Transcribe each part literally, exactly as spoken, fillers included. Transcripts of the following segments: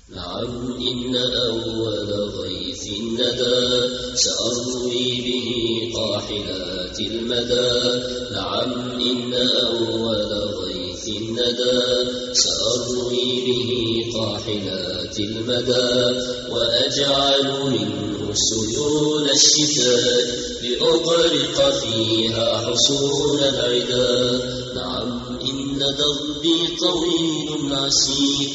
نعم إن أول غيث الندى سأروي به طاحلات المدى. نعم إن أول غيث الندى سأروي به طاحلات المدى. وأجعل منه سيول الشتاء لأغرق فيها حصول العدا. نعم إن دربي طويل عسير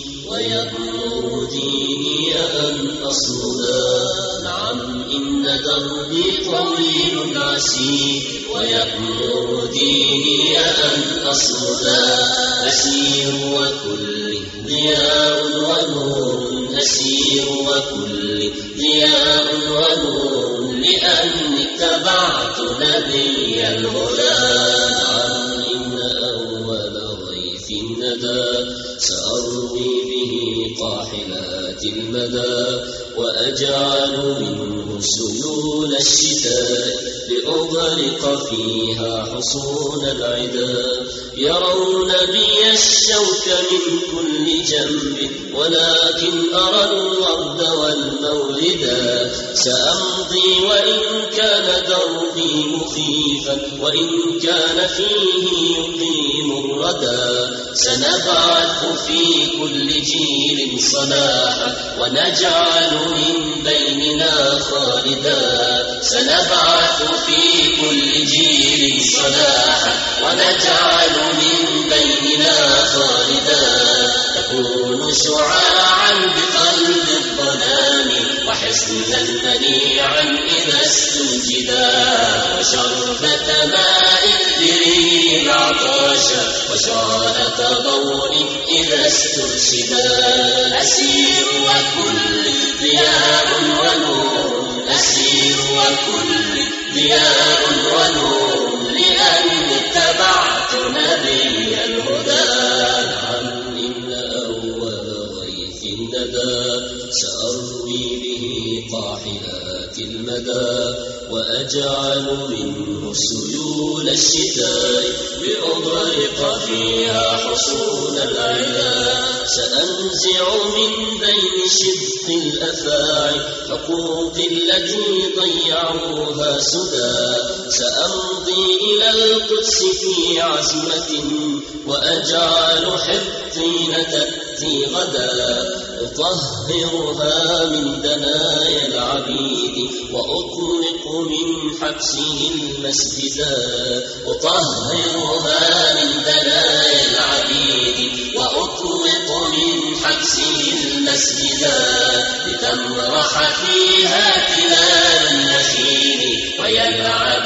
ويأمر ديني أن أصمدا. نعم إن دربي طويل عسير ويأمر ديني أن أصمدا. أسير وكل ضياء ونور، أسير وكل ضياء ونور، لأني اتبعت نبي الهدى. نعم إن أول غيث الندى سأروي به طاحلات المدى. وأجعل منه سيول الشتاء لأغرق فيها حصون العدا. يرون بي الشوك من كل جنب، ولكن أرى الورد والمولدا. سأمضي وإن كان دربي مخيفا، وإن كان فيه يقيم الردى. سنبعث في كل جيل صلاحا، ونجعل من بيننا خالدا. سنبعث في كل جيل صلاحا، ونجعل من بيننا خالدا. تكون شعاعا بقلب الظلام، وحصنا منيعا إذا استنجدا. وشربة ماء يريء العطاش، وشارة ضوء إذا استرشدا. أسير وكل ضياء ونور، أسير وكل ضياء ونور، لأني اتبعت نبي الهدى. نعم إن أول غيث الندى سأروي به طاحلات المدى. وأجعل منه سيول الشتاء لأغرق فيها حصون العدا. سأنزع من بين شدق الأفاعي حقوق التي ضيعوها سدى. سأمضي إلى القدس في عزمة، وأجعل حطين تأتي غدا. أطهرها من دنايا العبيد، وأطلق من حبسه المسجدا. أطهرها من دنايا العبيد، وأطلق من حبسه المسجدا. لتمرح فيها تلال النخيل، ويلعب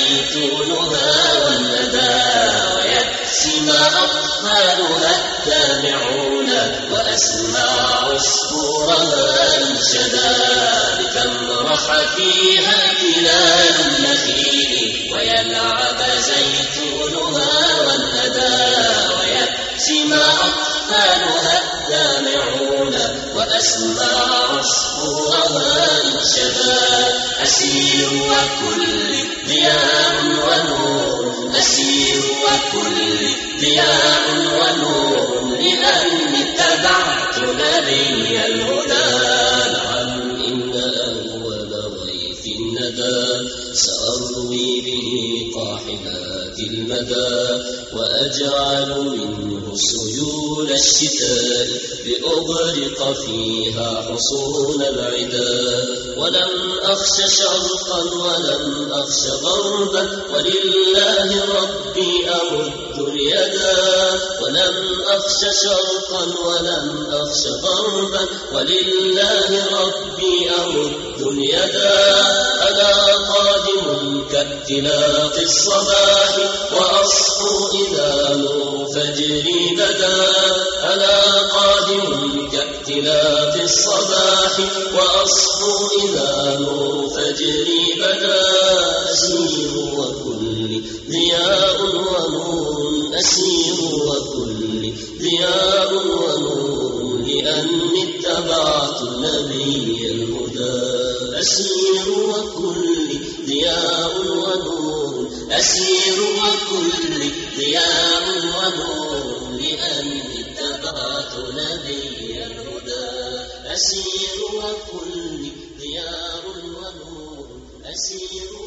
زيتونها والندى. ويبسم أطفالها الدامعون، وأسمع عصفورها انشدا. لتمرح فيها تلال النخيل، ويلعب زيتونها والندى. ويبسم أطفالها الدامعون، وأسمع عصفورها انشدا. أسير وكل ضياء ونور، أسير وكل ضياء ونور، لأني اتبعت نبي الهدى. نعم إن أول غيث الندى سأروي به طاحلات المدى. وأجعل منه سيول الشتاء لأغرق فيها حصون العدا. ولم أخش شرقا ولم أخش غربا، ولله ربي أرد اليدا. ولم أخش شرقا ولم أخش غربا، ولله ربي أرد اليدا. أنا قادم كابتلاق الصباح، وأصحو إذا نور فجري بدا. أنا قادم كابتلاق الصباح، وأصحو إذا نور فجري بدا. أسير وكل ضياء ونور، أسير وكل ضياء ونور، لأني اتبعت نبي الهدى. أسير وكل ضياء ونور، أسير وكل ضياء ونور، لأني اتبعت نبي الهدى. أسير وكل ضياء ونور أسير